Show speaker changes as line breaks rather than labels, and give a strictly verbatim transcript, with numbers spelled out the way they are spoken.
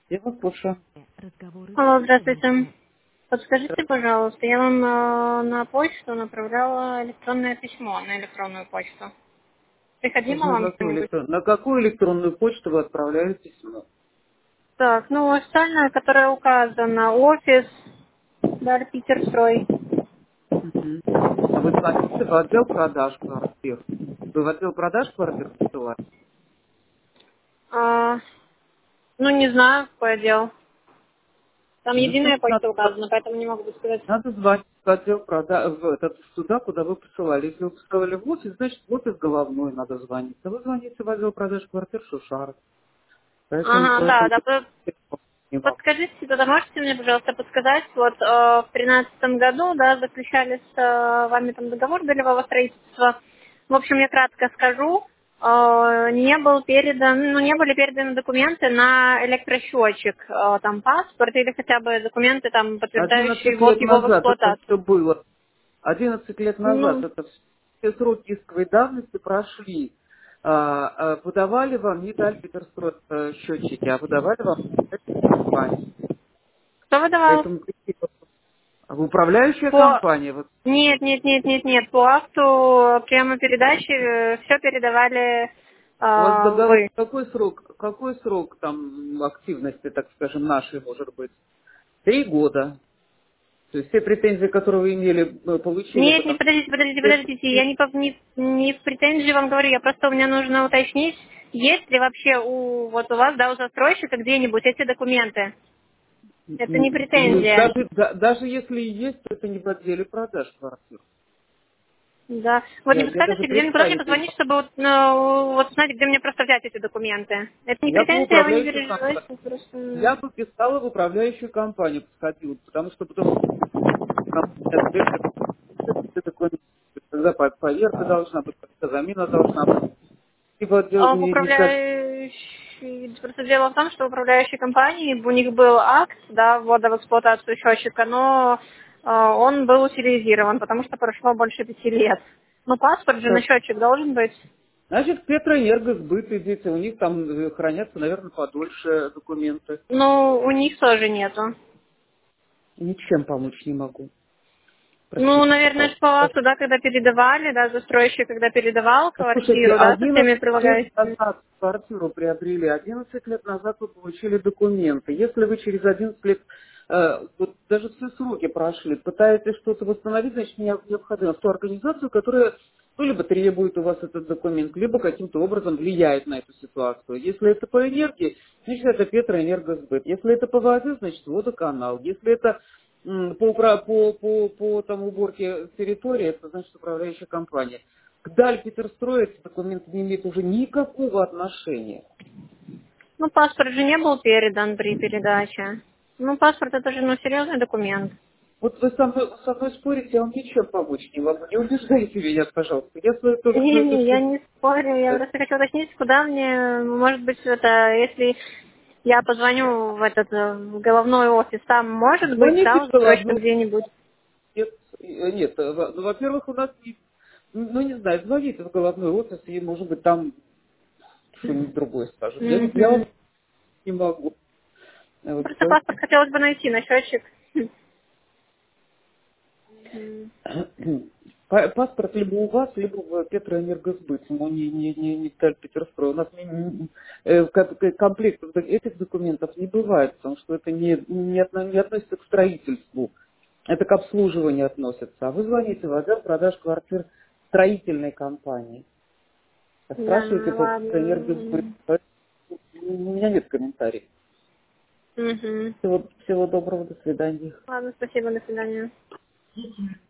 Я вас слушаю.
Алло, здравствуйте. Подскажите, пожалуйста, я вам э, на почту направляла электронное письмо, на электронную почту. Приходило
На
вам
какую,
что-нибудь?
электрон... на какую электронную почту вы отправляли письмо?
Так, ну, официальная, которая указана, офис, Даль Питерстрой.
Мгм. А вы звоните в отдел продаж квартир. Вы в отдел продаж квартир посылали?
А, ну, не знаю, какой отдел. Там
Ну,
единая
значит, надо,
почта указана, поэтому не могу сказать.
надо звонить в отдел продаж, в этот, туда, куда вы посылали. Если вы посылали в офис, значит, в офис головной надо звонить. А вы звоните в отдел продаж квартир Шушара. Поэтому,
Ага, да,
поэтому
да, по-
не могу.
подскажите, тогда можете мне, пожалуйста, подсказать, вот э, в тринадцатом году, да, заключали с э, вами там договор долевого строительства. В общем, я кратко скажу, э, не был передан, ну, не были переданы документы на электросчетчик, э, там, паспорт или хотя бы документы, там, подтверждающие
Одиннадцать
ввод
лет
его в
назад это все
эксплуатацию.
было. Одиннадцать лет назад
Ну,
это все сроки исковой давности прошли. А, а, выдавали вам не Дальпетерстрой э, счетчики, а выдавали вам компания.
кто выдавал?
Поэтому управляющая
По...
компания. Вот
Нет, нет, нет, нет, нет. По акту приема передачи все передавали
у вас
э,
договор
вы.
какой срок, какой срок там активности, так скажем, нашей может быть? Три года. То есть все претензии, которые вы имели, э, получили,
Нет, нет,
потому
подождите, подождите, подождите.
что
Я не, по- не, не в претензии вам говорю, я просто мне нужно уточнить, есть ли вообще у вот у вас, да, у застройщика где-нибудь эти документы. Это не
М, ну,
претензия.
даже, да- даже если и есть, то это не в отделе продаж квартир.
Да. Вот не
Я, я
подскажете,
даже
где мне куда мне
представить не
позвонить,
могу.
чтобы вот, ну, вот знать, где мне просто взять эти документы. Это не
Я бы в
претензия, вы не
управляющую компанию.
переживайте, просто...
Я бы писала в управляющую компанию, подходила, потому что потом ответственность, это такое, когда по- поверка должна быть, когда замена должна быть. И в отдел
А в
не, не скажет,
управляющей... Просто дело в том, что в управляющей компании у них был акт, да, ввода в эксплуатацию счетчика, но э, он был утилизирован, потому что прошло больше пяти лет. Ну, паспорт же на
так,
счетчик должен быть.
значит, Петроэнергосбыт идите, у них там э, хранятся, наверное, подольше документы.
Ну, у них тоже нету.
Ничем помочь не могу.
Ну,
Простите,
наверное, ж по
пожалуйста.
акту, да, когда передавали, да, застройщик, когда передавал
Слушайте,
квартиру, да, со всеми
одиннадцать лет
прилагающими.
назад квартиру приобрели, одиннадцать лет назад вы получили документы. Если вы через одиннадцать лет, э, вот даже все сроки прошли, пытаетесь что-то восстановить, значит, не- необходимо в ту организацию, которая ну, либо требует у вас этот документ, либо каким-то образом влияет на эту ситуацию. Если это по энергии, значит, это Петроэнергосбыт. Если это по воде, значит, водоканал. Если это м, по, упра- по, по, по там, уборке территории, это значит управляющая компания. К Дальпетерстрою эти документы не имеют уже никакого отношения.
Ну, паспорт же не был передан при передаче. Ну, паспорт это же, ну, серьезный документ.
Вот вы со мной, со мной спорите, я вам ничем помочь не могу. Не убеждайте меня, пожалуйста. Я свою тоже свою
Не-не,
точку
я не спорю, я
зрения.
просто хочу уточнить, куда мне, может быть, это, если я позвоню в этот э, в головной офис, там может быть,
Звоните
да,
в
устройство
головной.
где-нибудь.
Нет, э, нет, э, во- ну, во-первых, у нас не, ну, не знаю, звоните в головной офис, и, может быть, там что-нибудь другое скажут. Я, не- я вам
Мгм.
не могу. Э, Вот,
Просто паспорт
поэтому
хотелось бы найти на счетчик. Мгм.
Па- паспорт либо у вас, либо в Петроэнергосбыт, но не, не, не, не в Дальпетерстрой. У нас не- не- э, как- как комплект вот этих документов не бывает, потому что это не, не, отно- не относится к строительству. Это к обслуживанию относится. А вы звоните в отдел продаж квартир строительной компании.
Да,
Спрашивайте
ну
по
ладно.
Петроэнергосбыт. У меня нет комментариев.
Мгм.
Всего, всего доброго, до свидания.
Ладно, спасибо, до свидания.